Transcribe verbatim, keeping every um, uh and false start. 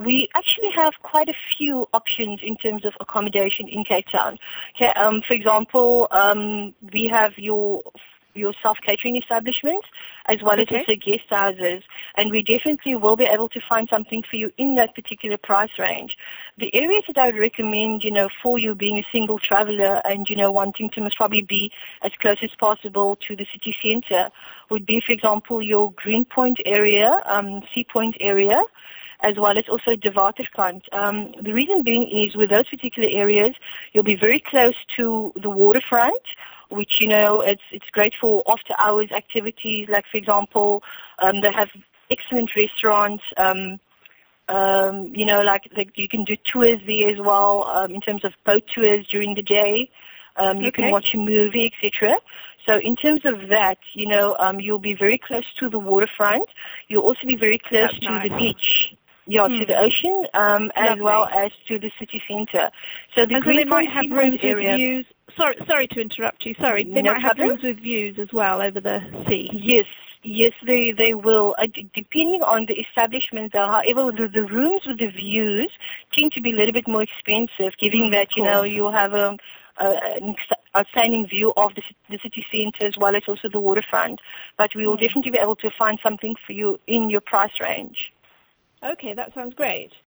we actually have quite a few options in terms of accommodation in Cape Town. Okay, um, for example, um, we have your your self-catering establishments as well Okay. as also guest houses, and we definitely will be able to find something for you in that particular price range. The areas that I would recommend, you know, for you being a single traveler and, you know, wanting to most probably be as close as possible to the city center would be, for example, your Greenpoint area, um, Sea Point area, as well as also De Waterkant. Um, the reason being is with those particular areas, you'll be very close to the waterfront, which, you know, it's it's great for after-hours activities. Like, for example, um, they have excellent restaurants. Um, um, you know, like, like you can do tours there as well um, in terms of boat tours during the day. Um, you Okay. can watch a movie, et cetera. So in terms of that, you know, um, you'll be very close to the waterfront. You'll also be very close That's to nice. the beach. Yeah, Hmm. to the ocean, um, as Lovely. well as to the city centre. So the And so they might Greenpoint have Seapoint rooms area. with views. Sorry, sorry to interrupt you. Sorry, they No might have problem. rooms with views as well over the sea. Yes, yes, they they will. Uh, d- depending on the establishment, though. However, the, the rooms with the views tend to be a little bit more expensive, given Mm, that of you know course. you have a, a, an ex- outstanding view of the, ci- the city centre as well as also the waterfront. But we will Mm. definitely be able to find something for you in your price range. Okay, that sounds great.